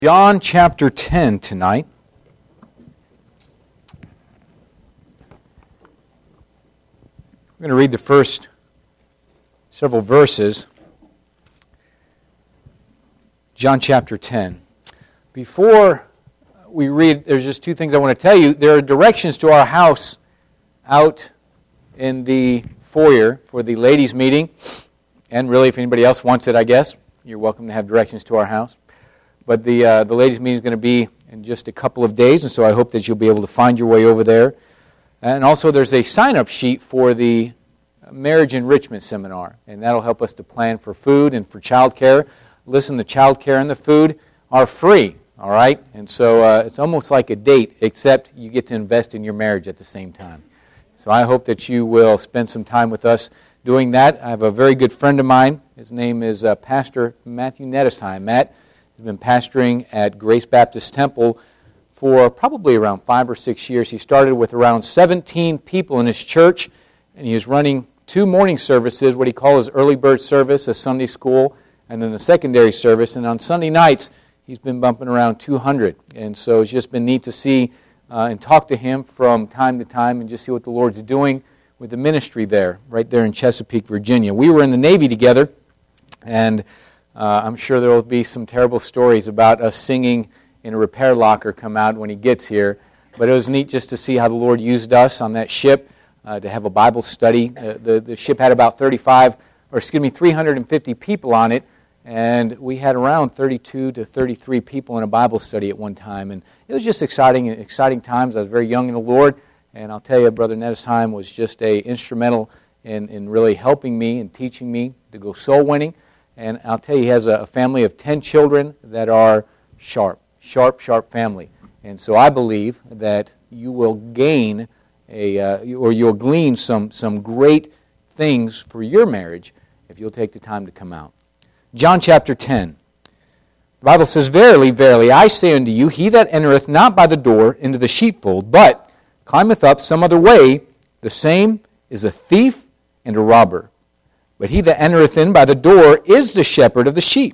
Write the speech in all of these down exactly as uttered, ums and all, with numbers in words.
John chapter ten tonight. We're going to read the first several verses. John chapter ten. Before we read, there's just two things I want to tell you. There are directions to our house out in the foyer for the ladies' meeting. And really, if anybody else wants it, I guess, you're welcome to have directions to our house. But the uh, the ladies' meeting is going to be in just a couple of days, and so I hope that you'll be able to find your way over there. And also there's a sign-up sheet for the Marriage Enrichment Seminar, and that'll help us to plan for food and for child care. Listen, the child care and the food are free, all right? And so uh, it's almost like a date, except you get to invest in your marriage at the same time. So I hope that you will spend some time with us doing that. I have a very good friend of mine. His name is uh, Pastor Matthew Nettesheim. Matt has been pastoring at Grace Baptist Temple for probably around five or six years. He started with around seventeen people in his church, and he is running two morning services, what he calls early bird service, a Sunday school, and then the secondary service. And on Sunday nights, he's been bumping around two hundred. And so it's just been neat to see uh, and talk to him from time to time and just see what the Lord's doing with the ministry there, right there in Chesapeake, Virginia. We were in the Navy together, and Uh, I'm sure there will be some terrible stories about us singing in a repair locker come out when he gets here. But it was neat just to see how the Lord used us on that ship uh, to have a Bible study. Uh, the, the ship had about thirty-five, or excuse me, three hundred fifty people on it, and we had around thirty-two to thirty-three people in a Bible study at one time. And it was just exciting, exciting times. I was very young in the Lord, and I'll tell you, Brother Nettesheim was just a instrumental in, in really helping me and teaching me to go soul winning. And I'll tell you, he has a family of ten children that are sharp, sharp, sharp family. And so I believe that you will gain a, uh, or you'll glean some, some great things for your marriage if you'll take the time to come out. John chapter ten. The Bible says, Verily, verily, I say unto you, he that entereth not by the door into the sheepfold, but climbeth up some other way, the same is a thief and a robber. But he that entereth in by the door is the shepherd of the sheep.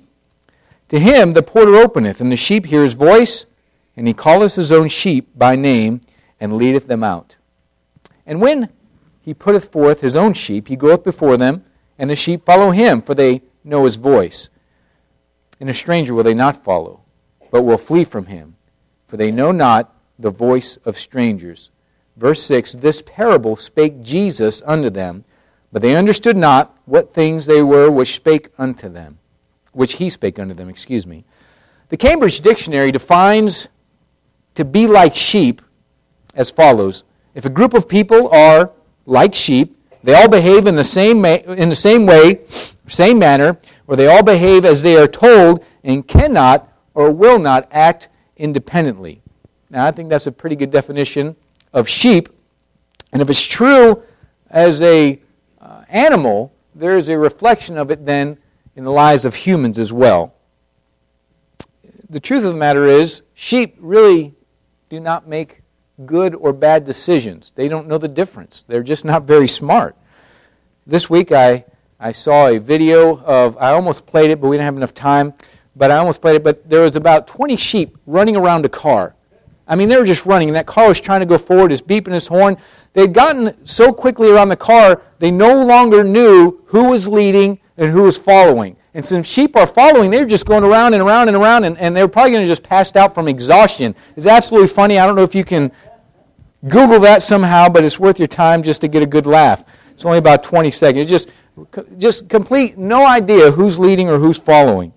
To him the porter openeth, and the sheep hear his voice, and he calleth his own sheep by name, and leadeth them out. And when he putteth forth his own sheep, he goeth before them, and the sheep follow him, for they know his voice. And a stranger will they not follow, but will flee from him, for they know not the voice of strangers. Verse six, This parable spake Jesus unto them, but they understood not what things they were which spake unto them, which he spake unto them, excuse me. The Cambridge Dictionary defines to be like sheep as follows. If a group of people are like sheep, they all behave in the same ma- in the same way, same manner, or they all behave as they are told and cannot or will not act independently. Now, I think that's a pretty good definition of sheep. And if it's true as a Uh, animal, there is a reflection of it then in the lives of humans as well. The truth of the matter is, sheep really do not make good or bad decisions. They don't know the difference. They're just not very smart. This week I, I saw a video of, I almost played it, but we didn't have enough time, but I almost played it, but there was about twenty sheep running around a car. I mean, they were just running, and that car was trying to go forward, is beeping his horn. They'd gotten so quickly around the car, they no longer knew who was leading and who was following. And since sheep are following, they were just going around and around and around, and, and they were probably going to just pass out from exhaustion. It's absolutely funny. I don't know if you can Google that somehow, but it's worth your time just to get a good laugh. It's only about twenty seconds. It's just, just complete no idea who's leading or who's following.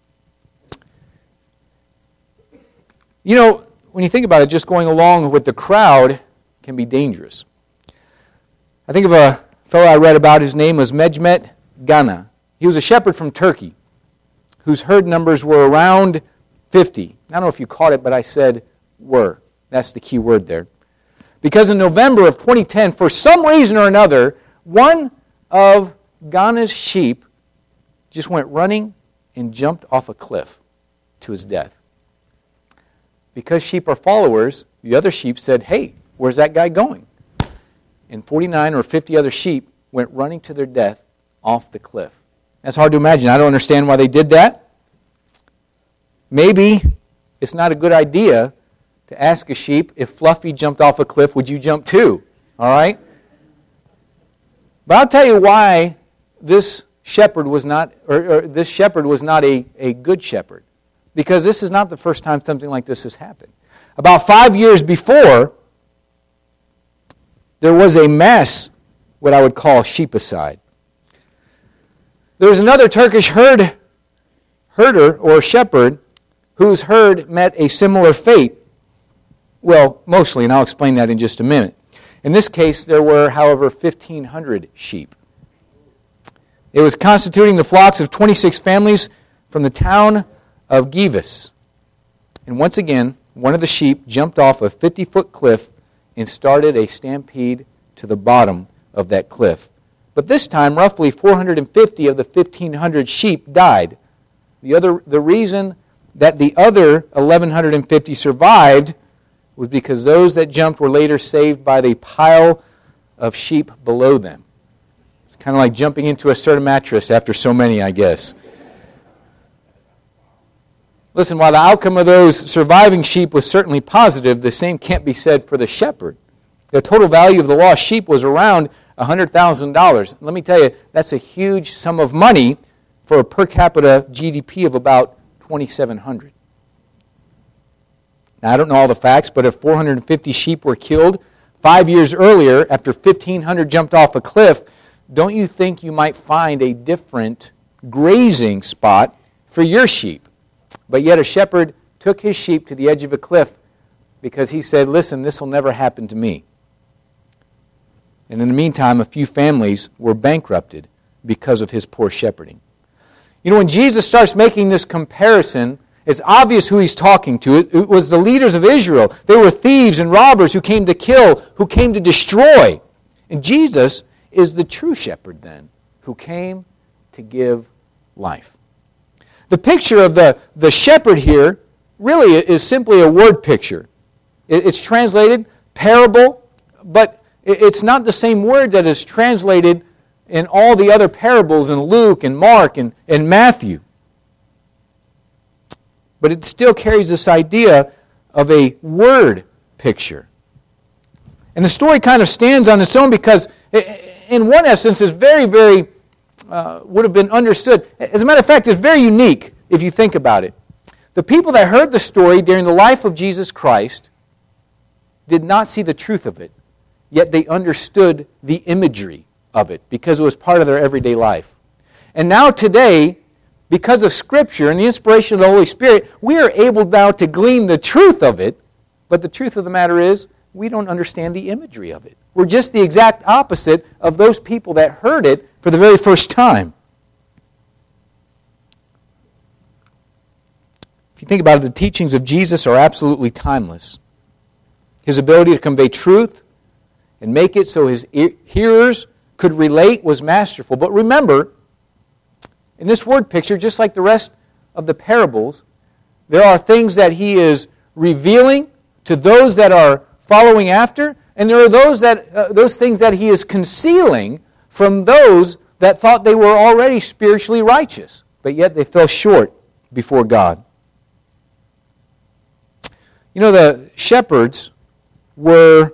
You know, when you think about it, just going along with the crowd can be dangerous. I think of a fellow I read about. His name was Mehmet Gana. He was a shepherd from Turkey whose herd numbers were around fifty. I don't know if you caught it, but I said were. That's the key word there. Because in November of twenty ten, for some reason or another, one of Gana's sheep just went running and jumped off a cliff to his death. Because sheep are followers, the other sheep said, hey, where's that guy going? And forty-nine or fifty other sheep went running to their death off the cliff. That's hard to imagine. I don't understand why they did that. Maybe it's not a good idea to ask a sheep, if Fluffy jumped off a cliff, would you jump too? All right? But I'll tell you why this shepherd was not, or, or this shepherd was not a, a good shepherd. Because this is not the first time something like this has happened. About five years before, there was a mass, what I would call sheepicide. There was another Turkish herd, herder or shepherd whose herd met a similar fate. Well, mostly, and I'll explain that in just a minute. In this case, there were, however, fifteen hundred sheep. It was constituting the flocks of twenty-six families from the town of Givas. And once again, one of the sheep jumped off a fifty-foot cliff and started a stampede to the bottom of that cliff. But this time, roughly four hundred fifty of the fifteen hundred sheep died. The other, the reason that the other eleven fifty survived was because those that jumped were later saved by the pile of sheep below them. It's kind of like jumping into a certain mattress after so many, I guess. Listen, while the outcome of those surviving sheep was certainly positive, the same can't be said for the shepherd. The total value of the lost sheep was around one hundred thousand dollars. Let me tell you, that's a huge sum of money for a per capita G D P of about twenty-seven hundred dollars. Now, I don't know all the facts, but if four hundred fifty sheep were killed five years earlier after fifteen hundred jumped off a cliff, don't you think you might find a different grazing spot for your sheep? But yet a shepherd took his sheep to the edge of a cliff because he said, listen, this will never happen to me. And in the meantime, a few families were bankrupted because of his poor shepherding. You know, when Jesus starts making this comparison, it's obvious who he's talking to. It, it was the leaders of Israel. They were thieves and robbers who came to kill, who came to destroy. And Jesus is the true shepherd then, who came to give life. The picture of the, the shepherd here really is simply a word picture. It, it's translated parable, but it, it's not the same word that is translated in all the other parables in Luke and Mark and, and Matthew. But it still carries this idea of a word picture. And the story kind of stands on its own because, in one essence, is very, very, uh, would have been understood. As a matter of fact, it's very unique if you think about it. The people that heard the story during the life of Jesus Christ did not see the truth of it, yet they understood the imagery of it because it was part of their everyday life. And now today, because of Scripture and the inspiration of the Holy Spirit, we are able now to glean the truth of it, but the truth of the matter is, we don't understand the imagery of it. We're just the exact opposite of those people that heard it for the very first time. If you think about it, the teachings of Jesus are absolutely timeless. His ability to convey truth and make it so his hearers could relate was masterful. But remember, in this word picture, just like the rest of the parables, there are things that he is revealing to those that are following after, and there are those that uh, those things that he is concealing from those that thought they were already spiritually righteous, but yet they fell short before God. You know, the shepherds were,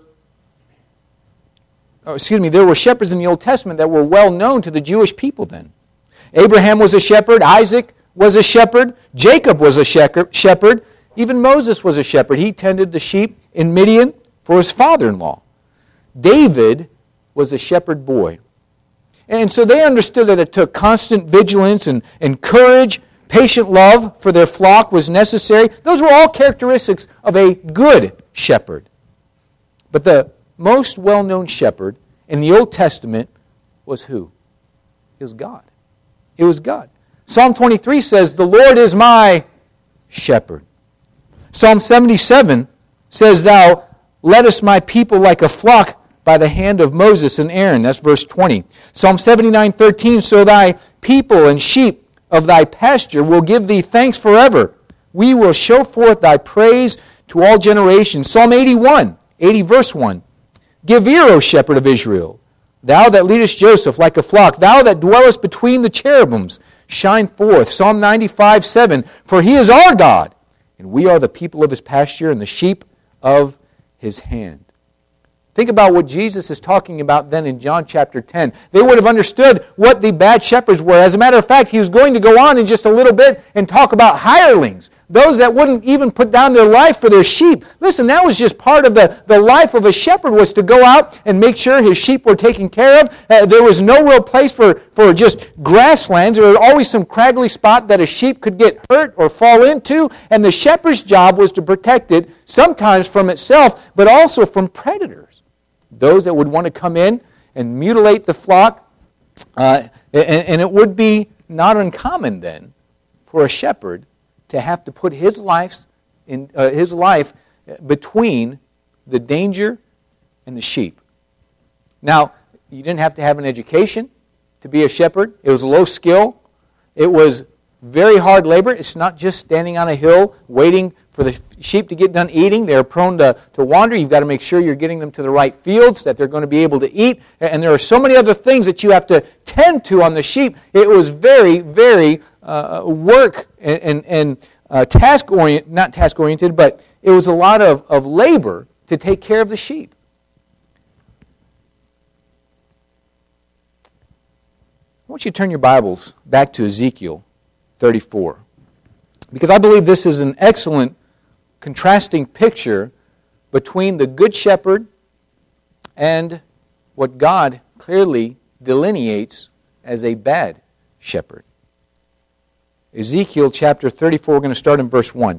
oh, excuse me, there were shepherds in the Old Testament that were well known to the Jewish people then. Abraham was a shepherd, Isaac was a shepherd, Jacob was a shepherd, even Moses was a shepherd. He tended the sheep in Midian for his father-in-law. David was a shepherd boy. And so they understood that it took constant vigilance and, and courage, patient love for their flock was necessary. Those were all characteristics of a good shepherd. But the most well-known shepherd in the Old Testament was who? It was God. It was God. Psalm twenty-three says, "The Lord is my shepherd." Psalm seventy-seven says, "Thou leddest my people like a flock by the hand of Moses and Aaron." That's verse twenty. Psalm seventy-nine thirteen, "So thy people and sheep of thy pasture will give thee thanks forever. We will show forth thy praise to all generations." Psalm eighty-one, eighty verse one, "Give ear, O shepherd of Israel, thou that leadest Joseph like a flock, thou that dwellest between the cherubims, shine forth." Psalm ninety-five seven, "For he is our God, and and we are the people of his pasture and the sheep of his hand. Think about what Jesus is talking about then in John chapter ten. They would have understood what the bad shepherds were. As a matter of fact, he was going to go on in just a little bit and talk about hirelings, those that wouldn't even put down their life for their sheep. Listen, that was just part of the, the life of a shepherd, was to go out and make sure his sheep were taken care of. Uh, there was no real place for, for just grasslands. There was always some craggly spot that a sheep could get hurt or fall into, and the shepherd's job was to protect it, sometimes from itself, but also from predators. Those that would want to come in and mutilate the flock. Uh, and, and it would be not uncommon then for a shepherd to have to put his life, in, uh, his life between the danger and the sheep. Now, you didn't have to have an education to be a shepherd. It was low skill. It was very hard labor. It's not just standing on a hill waiting for the sheep to get done eating. They're prone to, to wander. You've got to make sure you're getting them to the right fields that they're going to be able to eat. And there are so many other things that you have to tend to on the sheep. It was very, very uh, work and, and, and uh, task-oriented, not task-oriented, but it was a lot of, of labor to take care of the sheep. I want you to turn your Bibles back to Ezekiel thirty-four. Because I believe this is an excellent contrasting picture between the Good Shepherd and what God clearly delineates as a bad shepherd. Ezekiel chapter thirty-four, we're going to start in verse one.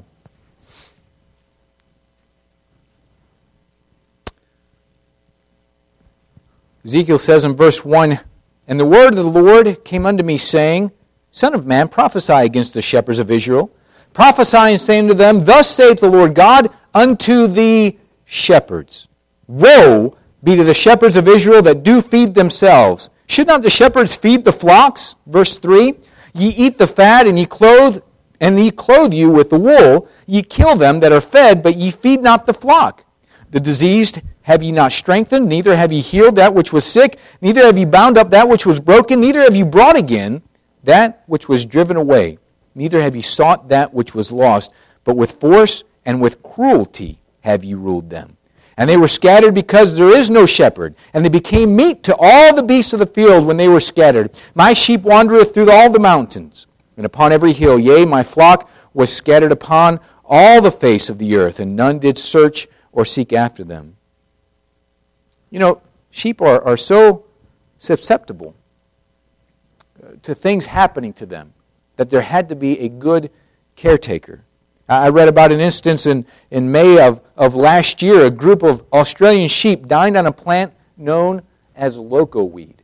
Ezekiel says in verse one, "And the word of the Lord came unto me, saying, Son of man, prophesy against the shepherds of Israel. Prophesy and say unto them, Thus saith the Lord God unto the shepherds. Woe be to the shepherds of Israel that do feed themselves. Should not the shepherds feed the flocks?" Verse three, "Ye eat the fat, and ye clothe, and ye clothe you with the wool. Ye kill them that are fed, but ye feed not the flock. The diseased have ye not strengthened, neither have ye healed that which was sick, neither have ye bound up that which was broken, neither have ye brought again that which was driven away, neither have ye sought that which was lost, but with force and with cruelty have ye ruled them. And they were scattered because there is no shepherd, and they became meat to all the beasts of the field when they were scattered. My sheep wandereth through all the mountains, and upon every hill. Yea, my flock was scattered upon all the face of the earth, and none did search or seek after them." You know, sheep are, are so susceptible to things happening to them that there had to be a good caretaker. I read about an instance in, in May of, of last year. A group of Australian sheep dined on a plant known as loco weed,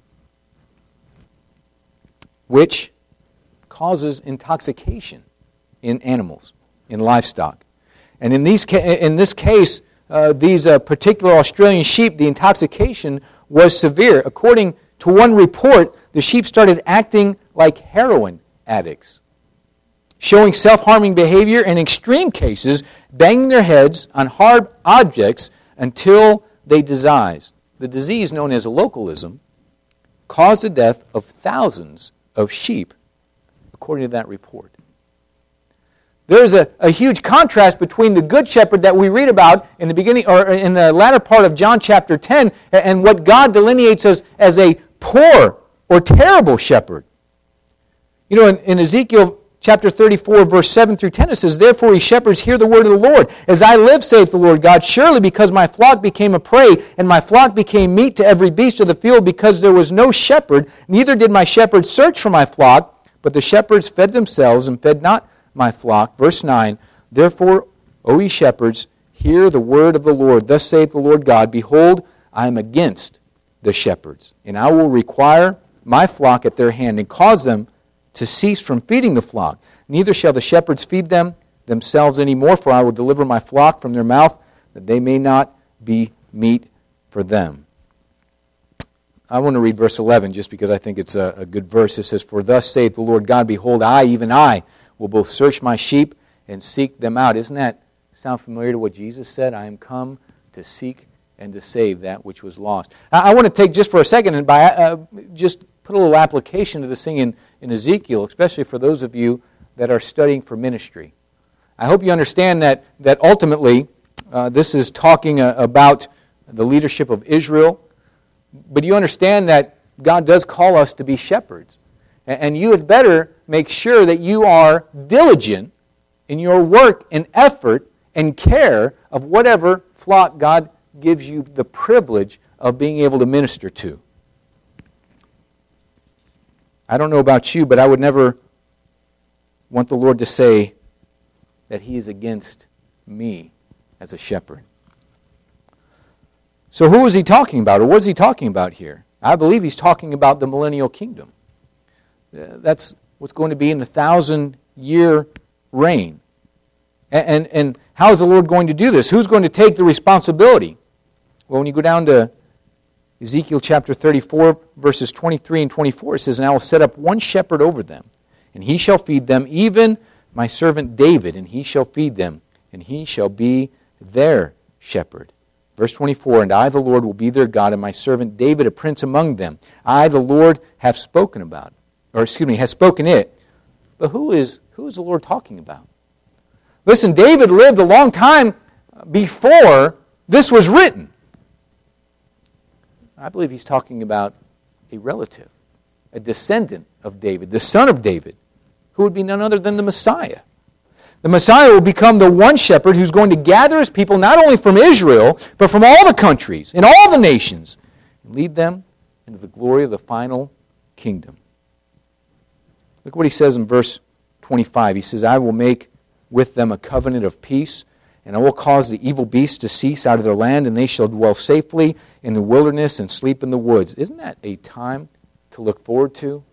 which causes intoxication in animals, in livestock. And in, these, in this case, uh, these uh, particular Australian sheep, the intoxication was severe. According to one report, the sheep started acting like heroin addicts, showing self-harming behavior, and in extreme cases, banging their heads on hard objects until they diseased. The disease known as localism caused the death of thousands of sheep, according to that report. There's a, a huge contrast between the Good Shepherd that we read about in the beginning, or in the latter part of John chapter ten, and what God delineates as, as a poor or terrible shepherd. You know, in, in Ezekiel chapter thirty-four, verse seven through ten, it says, "Therefore ye shepherds, hear the word of the Lord. As I live, saith the Lord God, surely because my flock became a prey, and my flock became meat to every beast of the field, because there was no shepherd, neither did my shepherds search for my flock, but the shepherds fed themselves, and fed not my flock." Verse nine, "Therefore, O ye shepherds, hear the word of the Lord. Thus saith the Lord God, Behold, I am against the shepherds, and I will require my flock at their hand, and cause them to cease from feeding the flock. Neither shall the shepherds feed them themselves any more, for I will deliver my flock from their mouth, that they may not be meat for them." I want to read verse eleven, just because I think it's a, a good verse. It says, "For thus saith the Lord God, Behold, I, even I, will both search my sheep and seek them out." Isn't that sound familiar to what Jesus said? I am come to seek and to save that which was lost. I, I want to take just for a second and by, uh, just put a little application to this thing in, in Ezekiel, especially for those of you that are studying for ministry. I hope you understand that, that ultimately uh, this is talking uh, about the leadership of Israel. But you understand that God does call us to be shepherds. And, and you had better make sure that you are diligent in your work and effort and care of whatever flock God gives you the privilege of being able to minister to. I don't know about you, but I would never want the Lord to say that He is against me as a shepherd. So who is He talking about, or what is He talking about here? I believe He's talking about the millennial kingdom. Uh, that's what's going to be in the thousand-year reign. And, and, and how is the Lord going to do this? Who's going to take the responsibility? Well, when you go down to Ezekiel chapter thirty-four, verses twenty-three and twenty-four, it says, "And I will set up one shepherd over them, and he shall feed them, even my servant David, and he shall feed them, and he shall be their shepherd." Verse twenty-four, "And I, the Lord, will be their God, and my servant David a prince among them. I, the Lord, have spoken about it." Or, excuse me, has spoken it. But who is, who is the Lord talking about? Listen, David lived a long time before this was written. I believe he's talking about a relative, a descendant of David, the son of David, who would be none other than the Messiah. The Messiah will become the one shepherd who's going to gather his people not only from Israel, but from all the countries and all the nations, and lead them into the glory of the final kingdom. Look what he says in verse twenty-five. He says, "I will make with them a covenant of peace, and I will cause the evil beasts to cease out of their land, and they shall dwell safely in the wilderness and sleep in the woods." Isn't that a time to look forward to?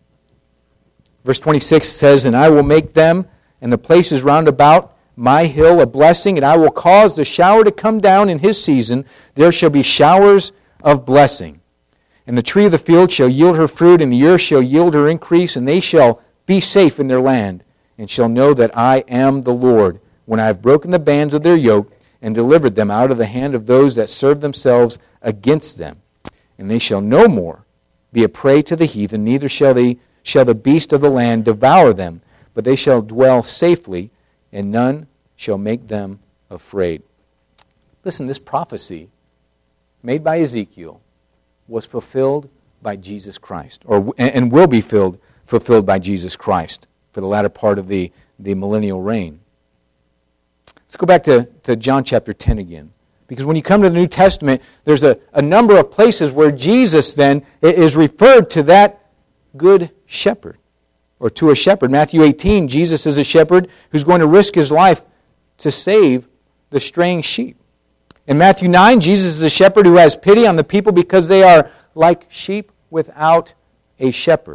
Verse twenty-six says, "And I will make them and the places round about my hill a blessing, and I will cause the shower to come down in his season. There shall be showers of blessing. And the tree of the field shall yield her fruit, and the earth shall yield her increase, and they shall be safe in their land, and shall know that I am the Lord, when I have broken the bands of their yoke, and delivered them out of the hand of those that serve themselves against them. And they shall no more be a prey to the heathen, neither shall they shall the beast of the land devour them, but they shall dwell safely, and none shall make them afraid." Listen, this prophecy made by Ezekiel was fulfilled by Jesus Christ, or and will be filled, fulfilled by Jesus Christ for the latter part of the, the millennial reign. Let's go back to, to John chapter ten again. Because when you come to the New Testament, there's a, a number of places where Jesus then is referred to that good shepherd, or to a shepherd. Matthew eighteen, Jesus is a shepherd who's going to risk his life to save the straying sheep. In Matthew nine, Jesus is a shepherd who has pity on the people because they are like sheep without a shepherd.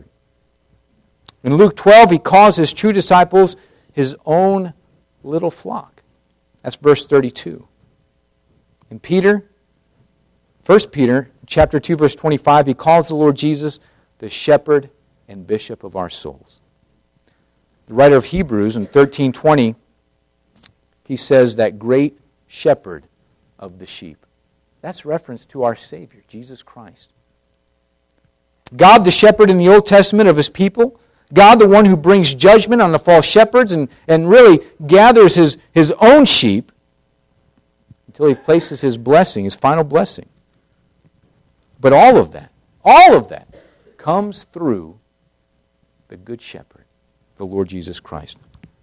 In Luke twelve, he calls his true disciples his own little flock. That's verse thirty-two. In Peter, First Peter, chapter two, verse twenty-five, he calls the Lord Jesus the shepherd and bishop of our souls. The writer of Hebrews in thirteen twenty, he says that great shepherd of the sheep. That's reference to our Savior, Jesus Christ. God, the shepherd in the Old Testament of His people. God, the one who brings judgment on the false shepherds and, and really gathers his, his own sheep until He places His blessing, His final blessing. But all of that, all of that comes through the Good Shepherd, the Lord Jesus Christ.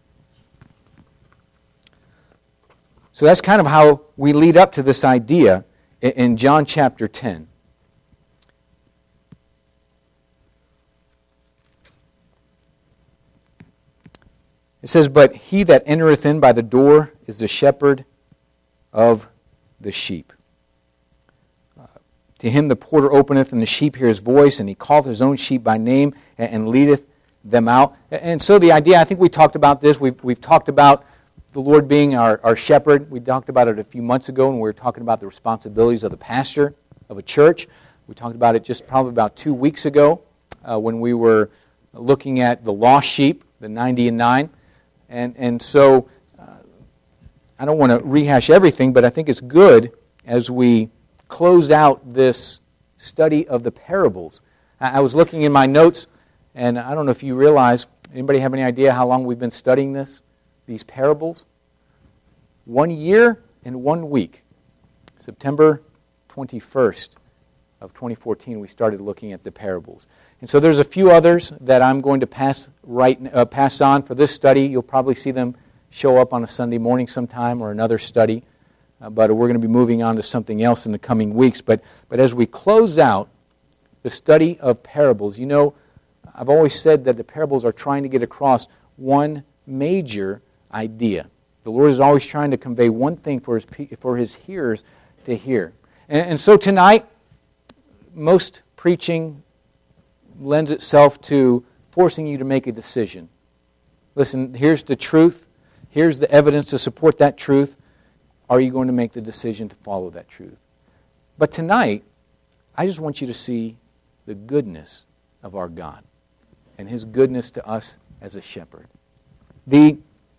So that's kind of how we lead up to this idea in John chapter ten. It says, "But he that entereth in by the door is the shepherd of the sheep. Uh, to him the porter openeth, and the sheep hear his voice, and he calleth his own sheep by name, and, and leadeth them out." And so the idea, I think we talked about this, we've, we've talked about the Lord being our, our shepherd. We talked about it a few months ago when we were talking about the responsibilities of the pastor of a church. We talked about it just probably about two weeks ago uh, when we were looking at the lost sheep, the ninety and nine. And, and so uh, I don't want to rehash everything, but I think it's good as we close out this study of the parables. I, I was looking in my notes, and I don't know if you realize, anybody have any idea how long we've been studying this? these parables, one year and one week. September twenty-first of twenty fourteen, we started looking at the parables. And so there's a few others that I'm going to pass right uh, pass on for this study. You'll probably see them show up on a Sunday morning sometime or another study. Uh, but we're going to be moving on to something else in the coming weeks. But, but as we close out the study of parables, you know, I've always said that the parables are trying to get across one major idea. The Lord is always trying to convey one thing for His, for his hearers to hear. And, and so tonight, most preaching lends itself to forcing you to make a decision. Listen, here's the truth. Here's the evidence to support that truth. Are you going to make the decision to follow that truth? But tonight, I just want you to see the goodness of our God and His goodness to us as a shepherd. The,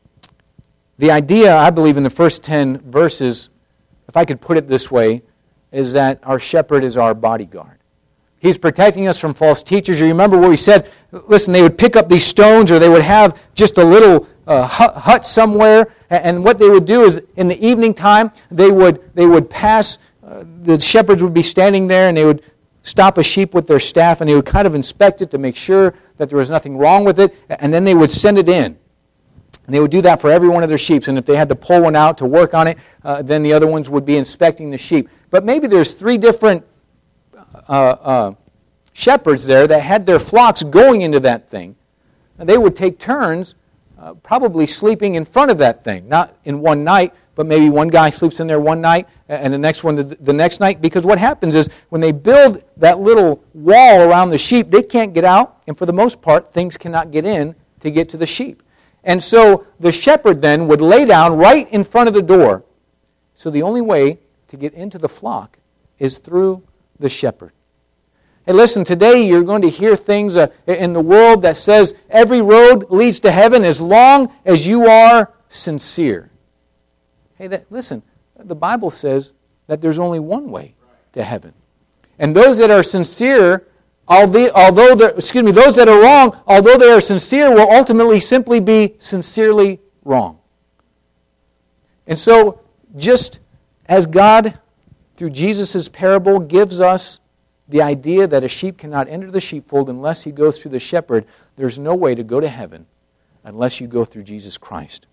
the idea, I believe, in the first ten verses, if I could put it this way, is that our shepherd is our bodyguard. He's protecting us from false teachers. You remember where we said, listen, they would pick up these stones or they would have just a little uh, hut, hut somewhere, and what they would do is in the evening time, they would, they would pass, uh, the shepherds would be standing there and they would stop a sheep with their staff and they would kind of inspect it to make sure that there was nothing wrong with it, and then they would send it in. And they would do that for every one of their sheep. And if they had to pull one out to work on it, uh, then the other ones would be inspecting the sheep. But maybe there's three different uh, uh, shepherds there that had their flocks going into that thing. And they would take turns uh, probably sleeping in front of that thing. Not in one night, but maybe one guy sleeps in there one night and the next one the, the next night. Because what happens is when they build that little wall around the sheep, they can't get out. And for the most part, things cannot get in to get to the sheep. And so the shepherd then would lay down right in front of the door. So the only way to get into the flock is through the shepherd. Hey, listen, today you're going to hear things uh, in the world that says every road leads to heaven as long as you are sincere. Hey, that, listen, the Bible says that there's only one way to heaven. And those that are sincere, although, although excuse me, those that are wrong, although they are sincere, will ultimately simply be sincerely wrong. And so, just as God, through Jesus' parable, gives us the idea that a sheep cannot enter the sheepfold unless he goes through the shepherd, there's no way to go to heaven unless you go through Jesus Christ.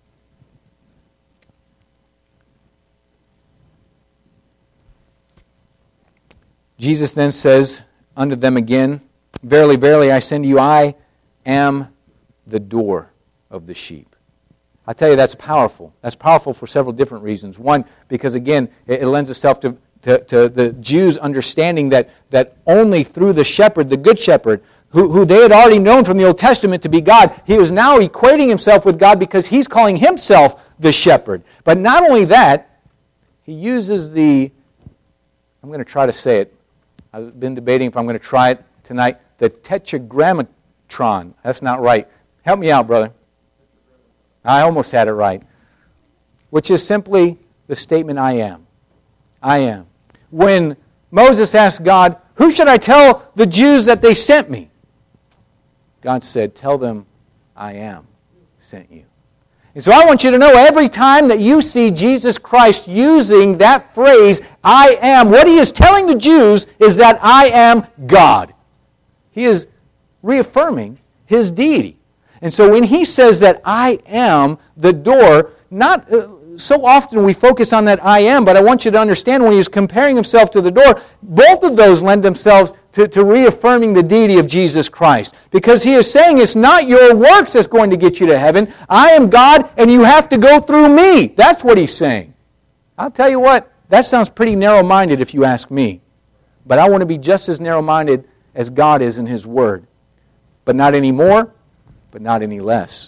Jesus then says unto them again, Verily, verily, I say unto you, I am the door of the sheep. I tell you, that's powerful. That's powerful for several different reasons. One, because again, it, it lends itself to, to, to the Jews understanding that, that only through the shepherd, the good shepherd, who, who they had already known from the Old Testament to be God, he was now equating himself with God because he's calling himself the shepherd. But not only that, he uses the, I'm going to try to say it, I've been debating if I'm going to try it tonight, the tetragrammaton. That's not right. Help me out, brother. I almost had it right. Which is simply the statement, I am. I am. When Moses asked God, who should I tell the Jews that they sent me? God said, tell them, I am sent you. And so I want you to know every time that you see Jesus Christ using that phrase, I am, what he is telling the Jews is that I am God. He is reaffirming his deity. And so when he says that I am the door, not uh, so often we focus on that I am, but I want you to understand when he's comparing himself to the door, both of those lend themselves to, to reaffirming the deity of Jesus Christ. Because he is saying it's not your works that's going to get you to heaven. I am God and you have to go through me. That's what he's saying. I'll tell you what, that sounds pretty narrow-minded if you ask me. But I want to be just as narrow-minded as God is in his word. But not any more, but not any less.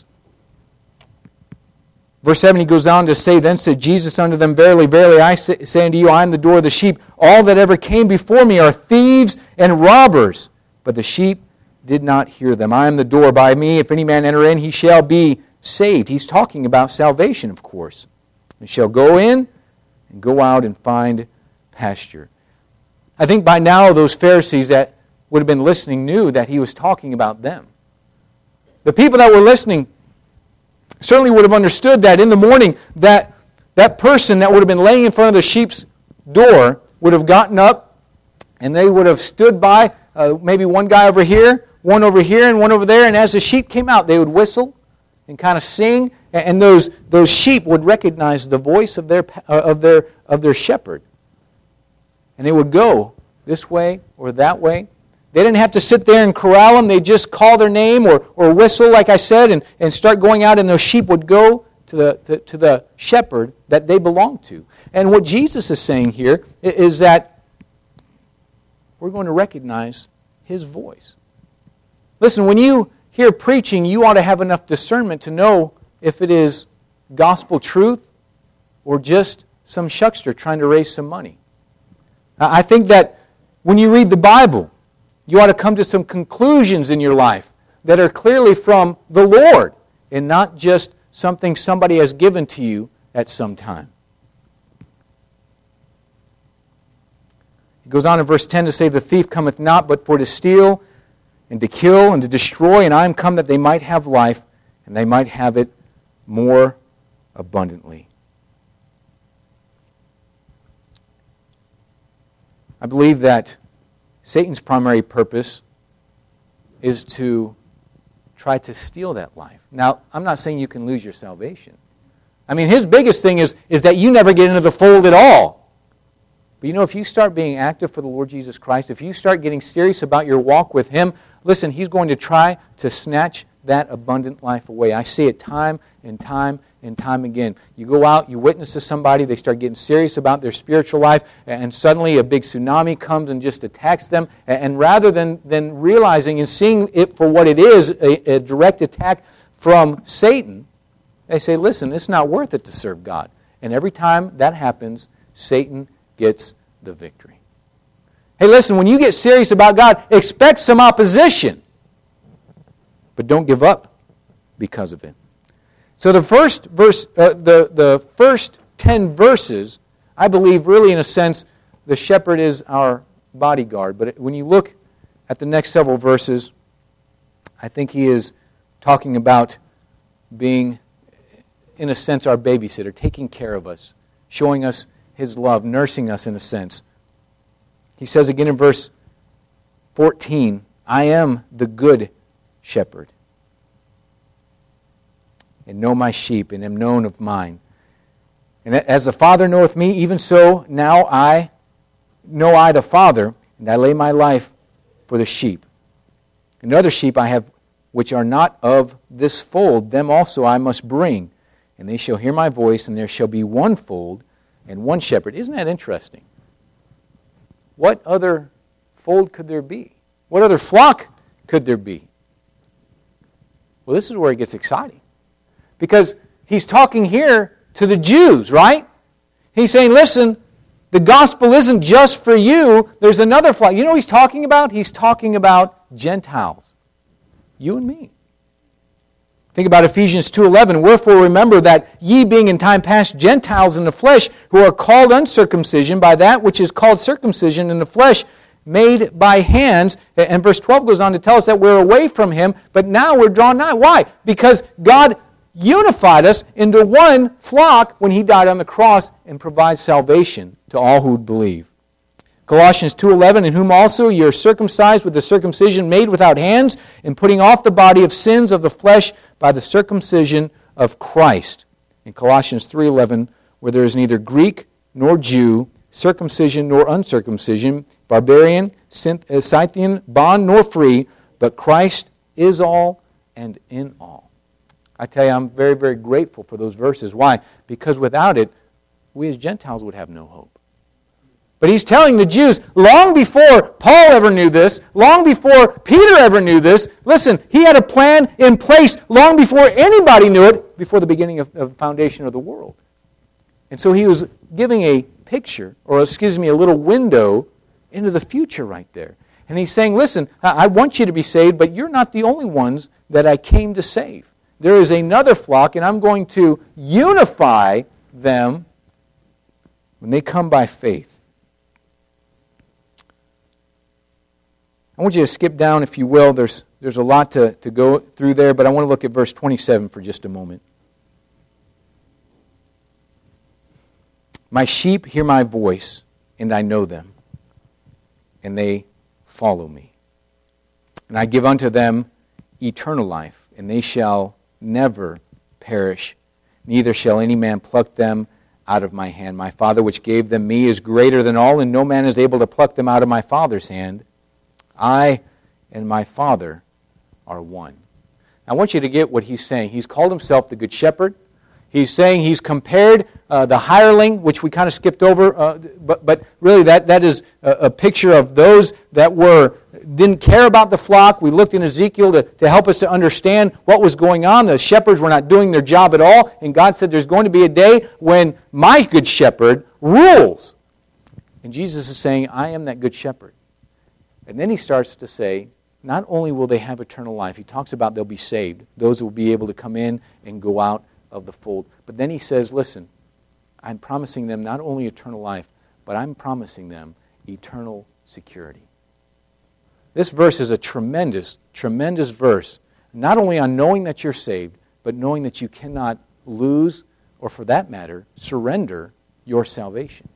Verse seven, he goes on to say, Then said Jesus unto them, Verily, verily, I say, say unto you, I am the door of the sheep. All that ever came before me are thieves and robbers, but the sheep did not hear them. I am the door. By me, if any man enter in, he shall be saved. He's talking about salvation, of course. And shall go in and go out and find pasture. I think by now those Pharisees that would have been listening knew that he was talking about them. The people that were listening, certainly would have understood that in the morning that that person that would have been laying in front of the sheep's door would have gotten up and they would have stood by, uh, maybe one guy over here, one over here, and one over there, and as the sheep came out, they would whistle and kind of sing, and those those sheep would recognize the voice of their uh, of their of their shepherd, and they would go this way or that way. They didn't have to sit there and corral them. They'd just call their name or, or whistle, like I said, and, and start going out, and those sheep would go to the, to, to the shepherd that they belonged to. And what Jesus is saying here is that we're going to recognize His voice. Listen, when you hear preaching, you ought to have enough discernment to know if it is gospel truth or just some shuckster trying to raise some money. I think that when you read the Bible, you ought to come to some conclusions in your life that are clearly from the Lord and not just something somebody has given to you at some time. He goes on in verse ten to say, "The thief cometh not but for to steal and to kill and to destroy, and I am come that they might have life, and they might have it more abundantly." I believe that Satan's primary purpose is to try to steal that life. Now, I'm not saying you can lose your salvation. I mean, his biggest thing is, is that you never get into the fold at all. But you know, if you start being active for the Lord Jesus Christ, if you start getting serious about your walk with Him, listen, He's going to try to snatch that abundant life away. I see it time and time and time again. You go out, you witness to somebody, they start getting serious about their spiritual life, and suddenly a big tsunami comes and just attacks them. And rather than, than realizing and seeing it for what it is, a, a direct attack from Satan, they say, listen, it's not worth it to serve God. And every time that happens, Satan gets the victory. Hey, listen, when you get serious about God, expect some opposition. But don't give up because of it. So the first verse, uh, the, the first ten verses, I believe really in a sense, the shepherd is our bodyguard. But when you look at the next several verses, I think he is talking about being, in a sense, our babysitter, taking care of us, showing us His love, nursing us in a sense. He says again in verse fourteen, "I am the good shepherd, and know my sheep, and am known of mine. And as the Father knoweth me, even so now I know I the Father, and I lay my life for the sheep. And other sheep I have which are not of this fold, them also I must bring, and they shall hear my voice, and there shall be one fold and one shepherd." Isn't that interesting? What other fold could there be? What other flock could there be? Well, this is where it gets exciting. Because he's talking here to the Jews, right? He's saying, listen, the gospel isn't just for you. There's another flock. You know what he's talking about? He's talking about Gentiles. You and me. Think about Ephesians two eleven. "Wherefore remember that ye being in time past Gentiles in the flesh, who are called uncircumcision by that which is called circumcision in the flesh, made by hands." And verse twelve goes on to tell us that we're away from Him, but now we're drawn nigh. Why? Because God unified us into one flock when He died on the cross and provides salvation to all who believe. Colossians two eleven, "In whom also ye are circumcised with the circumcision made without hands, in putting off the body of sins of the flesh by the circumcision of Christ." In Colossians three eleven, "Where there is neither Greek nor Jew, circumcision nor uncircumcision, barbarian, Scythian, bond nor free, but Christ is all and in all." I tell you, I'm very, very grateful for those verses. Why? Because without it, we as Gentiles would have no hope. But he's telling the Jews, long before Paul ever knew this, long before Peter ever knew this, listen, he had a plan in place long before anybody knew it, before the beginning of, of the foundation of the world. And so he was giving a picture, or excuse me, a little window into the future right there. And he's saying, listen, I want you to be saved, but you're not the only ones that I came to save. There is another flock, and I'm going to unify them when they come by faith. I want you to skip down, if you will. There's, there's a lot to, to go through there, but I want to look at verse twenty-seven for just a moment. My sheep hear my voice, and I know them, and they follow me. And I give unto them eternal life, and they shall never perish, neither shall any man pluck them out of my hand. My Father which gave them me is greater than all, and no man is able to pluck them out of my Father's hand. I and my Father are one. I want you to get what he's saying. He's called himself the Good Shepherd. He's saying he's compared uh, the hireling, which we kind of skipped over, uh, but, but really that, that is a, a picture of those that were didn't care about the flock. We looked in Ezekiel to, to help us to understand what was going on. The shepherds were not doing their job at all, and God said there's going to be a day when my Good Shepherd rules. And Jesus is saying, I am that Good Shepherd. And then he starts to say, not only will they have eternal life, he talks about they'll be saved. Those will be able to come in and go out of the fold. But then he says, listen, I'm promising them not only eternal life, but I'm promising them eternal security. This verse is a tremendous, tremendous verse, not only on knowing that you're saved, but knowing that you cannot lose, or for that matter, surrender your salvation.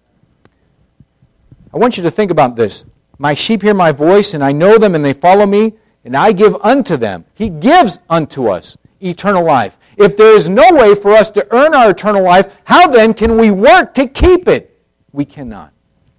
I want you to think about this. My sheep hear my voice, and I know them, and they follow me, and I give unto them. He gives unto us eternal life. If there is no way for us to earn our eternal life, how then can we work to keep it? We cannot.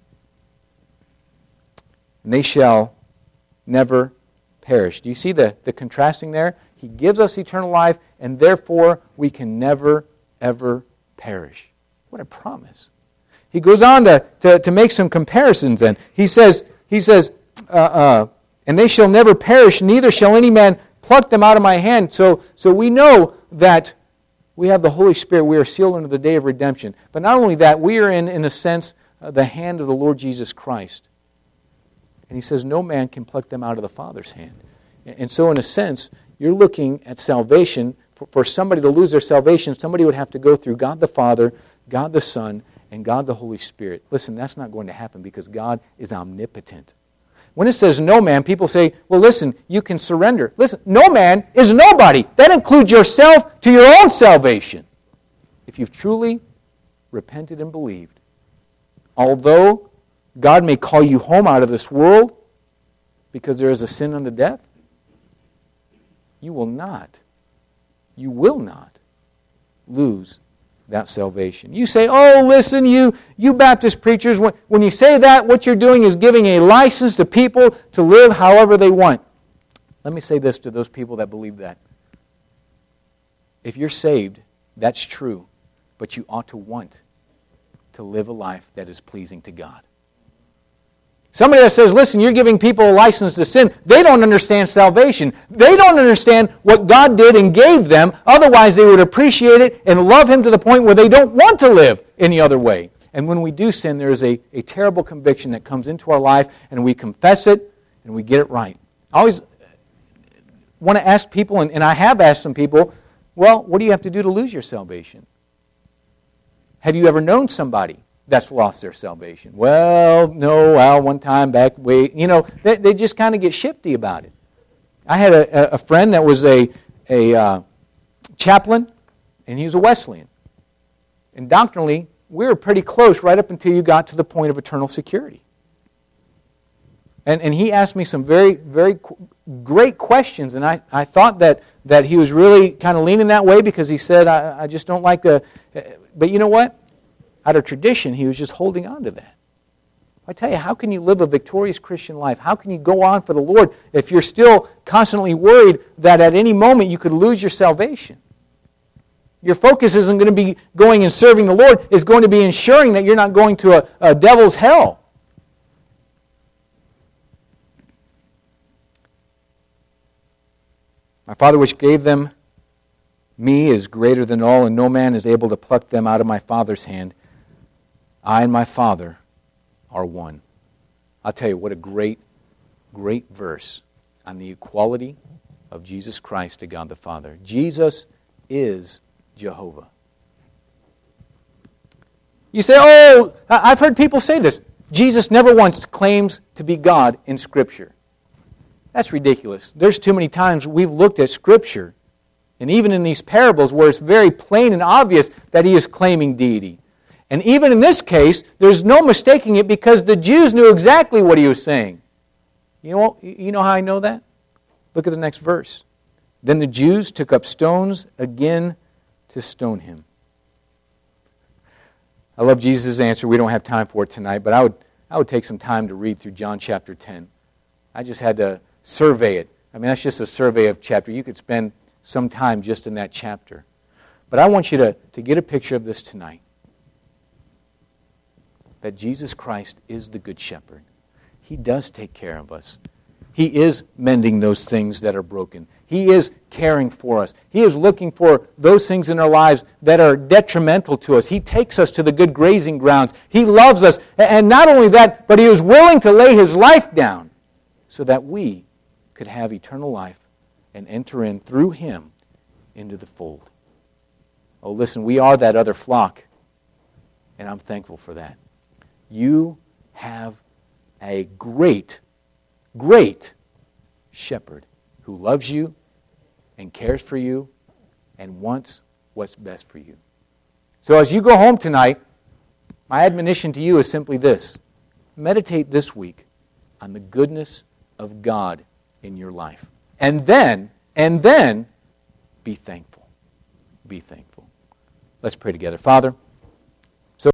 And they shall never perish. Do you see the, the contrasting there? He gives us eternal life, and therefore we can never, ever perish. What a promise. He goes on to, to, to make some comparisons then. He says, he says, uh, uh, and they shall never perish, neither shall any man pluck them out of my hand. So, so we know that we have the Holy Spirit. We are sealed unto the day of redemption. But not only that, we are in, in a sense, uh, the hand of the Lord Jesus Christ. And he says, no man can pluck them out of the Father's hand. And so in a sense, you're looking at salvation. For, for somebody to lose their salvation, somebody would have to go through God the Father, God the Son, and God the Holy Spirit. Listen, that's not going to happen because God is omnipotent. When it says no man, people say, well, listen, you can surrender. Listen, no man is nobody. That includes yourself to your own salvation. If you've truly repented and believed, although God may call you home out of this world because there is a sin unto death, you will not, you will not lose that salvation. You say, oh, listen, you you Baptist preachers, when, when you say that, what you're doing is giving a license to people to live however they want. Let me say this to those people that believe that. If you're saved, that's true, but you ought to want to live a life that is pleasing to God. Somebody that says, listen, you're giving people a license to sin, they don't understand salvation. They don't understand what God did and gave them. Otherwise, they would appreciate it and love Him to the point where they don't want to live any other way. And when we do sin, there is a, a terrible conviction that comes into our life, and we confess it, and we get it right. I always want to ask people, and, and I have asked some people, well, what do you have to do to lose your salvation? Have you ever known somebody that's lost their salvation? Well, no, well, one time back, way, you know, they, they just kind of get shifty about it. I had a, a friend that was a, a uh, chaplain, and he was a Wesleyan. And doctrinally, we were pretty close right up until you got to the point of eternal security. And, and he asked me some very, very great questions, and I, I thought that, that he was really kind of leaning that way because he said, I, I just don't like the... But you know what? Out of tradition, he was just holding on to that. I tell you, how can you live a victorious Christian life? How can you go on for the Lord if you're still constantly worried that at any moment you could lose your salvation? Your focus isn't going to be going and serving the Lord. It's going to be ensuring that you're not going to a, a devil's hell. My Father which gave them me is greater than all, and no man is able to pluck them out of my Father's hand. I and my Father are one. I'll tell you, what a great, great verse on the equality of Jesus Christ to God the Father. Jesus is Jehovah. You say, oh, I've heard people say this. Jesus never once claims to be God in Scripture. That's ridiculous. There's too many times we've looked at Scripture, and even in these parables where it's very plain and obvious that He is claiming deity. And even in this case, there's no mistaking it because the Jews knew exactly what he was saying. You know, you know how I know that? Look at the next verse. Then the Jews took up stones again to stone him. I love Jesus' answer. We don't have time for it tonight, but I would, I would take some time to read through John chapter ten. I just had to survey it. I mean, that's just a survey of chapter. You could spend some time just in that chapter. But I want you to, to get a picture of this tonight. That Jesus Christ is the Good Shepherd. He does take care of us. He is mending those things that are broken. He is caring for us. He is looking for those things in our lives that are detrimental to us. He takes us to the good grazing grounds. He loves us. And not only that, but He was willing to lay His life down so that we could have eternal life and enter in through Him into the fold. Oh, listen, we are that other flock, and I'm thankful for that. You have a great, great shepherd who loves you and cares for you and wants what's best for you. So as you go home tonight, my admonition to you is simply this. Meditate this week on the goodness of God in your life. And then, and then, be thankful. Be thankful. Let's pray together. Father,